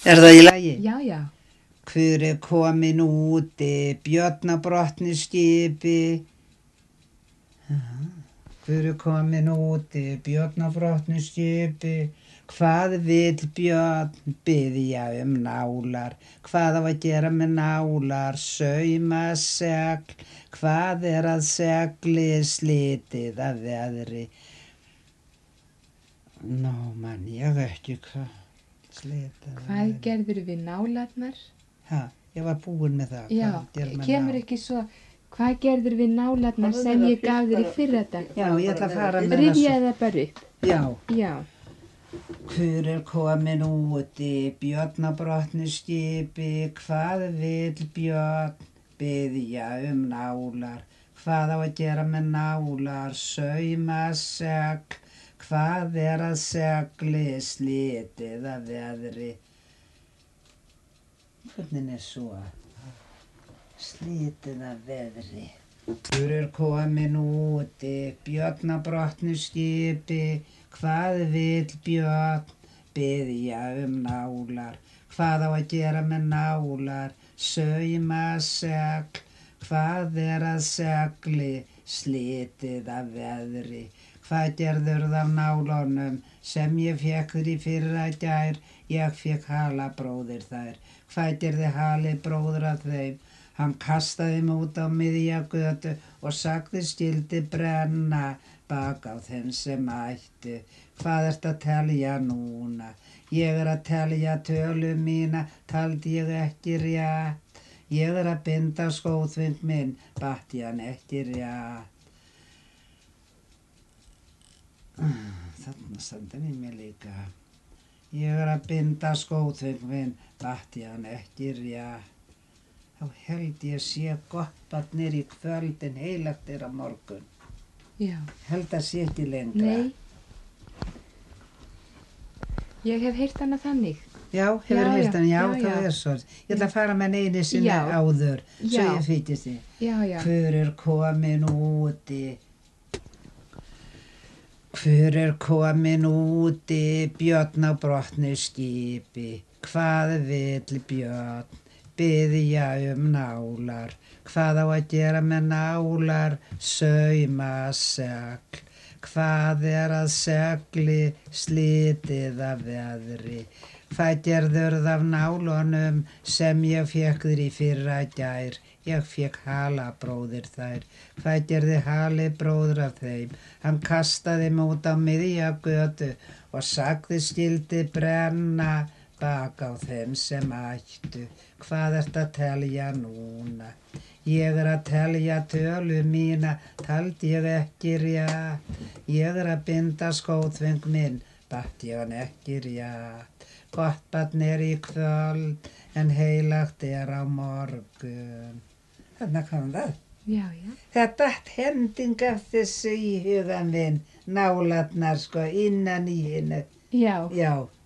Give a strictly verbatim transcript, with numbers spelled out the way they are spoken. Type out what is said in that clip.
Er það í lagi? Já, já. Hver er komin úti, björn á brotnu skipi? Hver er komin úti, björn á brotnu skipi? Hvað vill björn biðja um nálar? Hvað á að gera með nálar? Sauma segl. Hvað er að segli slitið af veðri? Nó, mann, ég veit ekki hvað. Slitið af Hvað veðri. gerður við nálarnar? Ha, ég var búin með það. Já, Hvað gerir maður kemur ná- ekki svo, hvað gerður við nálarnar sem ég gaf þér í fyrradag? Já, ég ætla að fara með Rifjaði það bara upp. Já. Já. Hver er komin úti, björn á brotnu skipi? Hvað vill björn biðja um nálar? Hvað á að gera með nálar? Sauma segl. Hvað er að segli slitið af veðri? Hvernig er svo? Slitið af veðri. Hver er komin úti, björn á brotnu skipi? Hvað vill björn biðja um nálar? Hvað á að gera með nálar? Sauma segl. Hvað er að segli slitið af veðri? Hvað gerðurðu af nálunum sem ég fékk þér í fyrra gær? Ég fékk halabróðir þær. Hvað gerði hali bróður af þeim? Hann kastaði mig út á miðja götu og sagði skyldi brenna bak á þeim sem ættu. Hvað ertu að telja núna? Ég er að telja tölu mína, taldi ég ekki rétt. Ég er að binda skóþving minn, batt ég hann ekki rétt. Þarna standa við mér líka. Ég er að binda skóþving minn, batt ég hann ekki rétt. Þá held ég sé gott barn niður í kvöld en heilagt er á morgun. Já. Held að sé ekki lengra. Nei. Ég hef heyrt hana þannig. Já, hefur Já, heyrt hann, já, já, það já. er svo. Ég ætla að fara með hann einu sinni Já. áður, svo Já. ég fýtist því. Já, já. Hver er komin úti? Hver er komin úti, björn á brotnu skipi? Hvað vill björn biðja um nálar? Hvað á að gera með nálar? Sauma segl. Hvað er að segli slitið af veðri? Hvað gerðurðu af nálunum sem ég fékk þér í fyrra gær? Ég fékk halabróðir þær. Hvað gerði hali bróður af þeim? Hann kastaði mig út á miðja götu og sagði skyldi brenna bak á þeim sem ættu. Hvað ertu að telja núna? Ég er að telja tölu mína, taldi ég ekki rétt. Ég er að binda skóþving minn, batt ég hann ekki rétt. Gott barn er í kvöld, en heilagt er á morgun. Þarna kom það. Já, já. Það datt hending af þessu í hugan minn, nálarnar sko innan í hinnu. Já. Já.